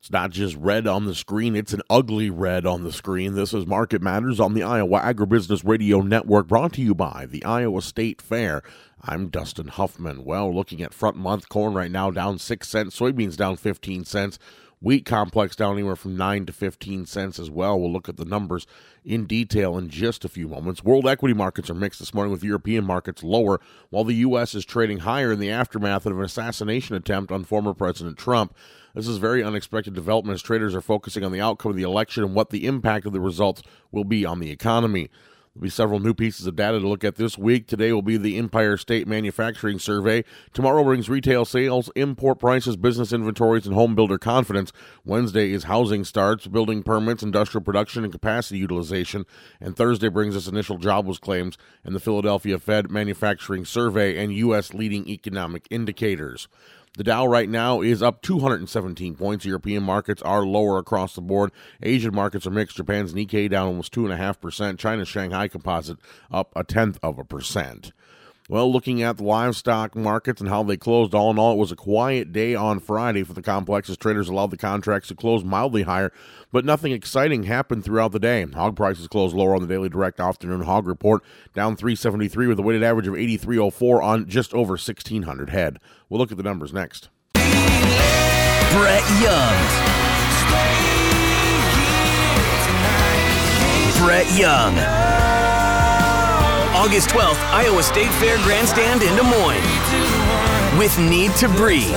It's not just red on the screen, it's an ugly red on the screen. This is Market Matters on the Iowa Agribusiness Radio Network, brought to you by the Iowa State Fair. I'm Dustin Huffman. Well, looking at front month, corn right now down 6 cents, soybeans down 15 cents. Wheat complex down anywhere from 9 to 15 cents as well. We'll look at the numbers in detail in just a few moments. World equity markets are mixed this morning with European markets lower, while the U.S. is trading higher in the aftermath of an assassination attempt on former President Trump. This is a very unexpected development as traders are focusing on the outcome of the election and what the impact of the results will be on the economy. There'll be several new pieces of data to look at this week. Today will be the Empire State Manufacturing Survey. Tomorrow brings retail sales, import prices, business inventories, and home builder confidence. Wednesday is housing starts, building permits, industrial production, and capacity utilization. And Thursday brings us initial jobless claims and the Philadelphia Fed Manufacturing Survey and U.S. leading economic indicators. The Dow right now is up 217 points. European markets are lower across the board. Asian markets are mixed. Japan's Nikkei down almost 2.5%. China's Shanghai Composite up 0.1%. Well, looking at the livestock markets and how they closed, all in all, it was a quiet day on Friday for the complex as traders allowed the contracts to close mildly higher, but nothing exciting happened throughout the day. Hog prices closed lower on the Daily Direct Afternoon Hog Report, down 373 with a weighted average of 83.04 on just over 1,600 head. We'll look at the numbers next. Brett Young. Brett Young. August 12th, Iowa State Fair Grandstand in Des Moines. With Need to Breathe.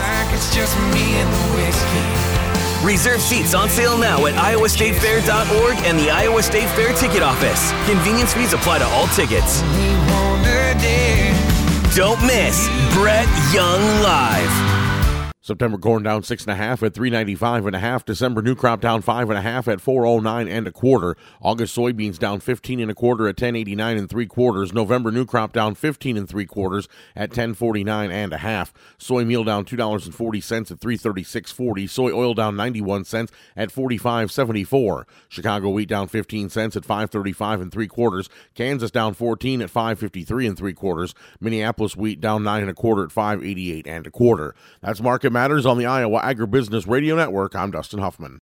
Reserve seats on sale now at iowastatefair.org and the Iowa State Fair ticket office. Convenience fees apply to all tickets. Don't miss Brett Young Live. September corn down 6.5 at 395.5. December new crop down 5.5 at 409 1/4. August soybeans down 15 1/4 at 1089 3/4. November new crop down 15 3/4 at 1049 1/2. Soy meal down $2.40 at 336.40. Soy oil down 91 cents at 45.74. Chicago wheat down 15 cents at 535 3/4. Kansas down 14 at 553 3/4. Minneapolis wheat down 9 1/4 at 588 1/4. That's Market Matters on the Iowa Agribusiness Radio Network. I'm Dustin Huffman.